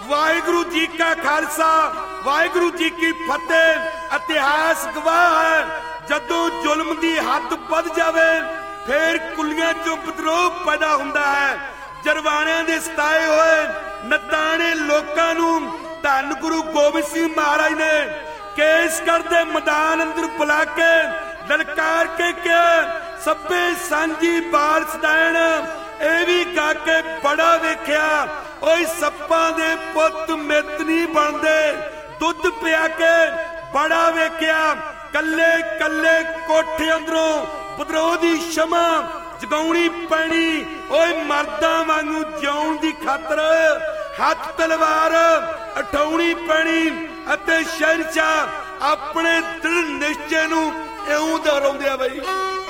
वाहिगुरु जी का खालसा वाहिगुरु जी की फतेह। इतिहास गवाह है जदों जुल्म दी हद वध जावे फिर कुलियां चों विद्रोह पैदा हुंदा है। जरवाणियां दे सताए होए नताणे लोकां नूं धन गुरु गोबिंद सिंह महाराज ने केसगढ़ दे मैदान अंदर बुला के ललकार के क्या सभे सांझी बाल सदैन ए भी गा के बड़ा वेख्या। ओए सप्पां दे पुत मित नहीं बनदे दुध पिया के बड़ा वेख्या। कल्ले कल्ले कोठे अंदरों विद्रोह दी शमा जगाउणी पैनी। ओए मर्दां वांगू जिउण दी खातर हथ तलवार उठाउणी पैनी अते शहनशाह अपने दृढ़ निश्चय नूं इउं दोहराउंदे आ बई।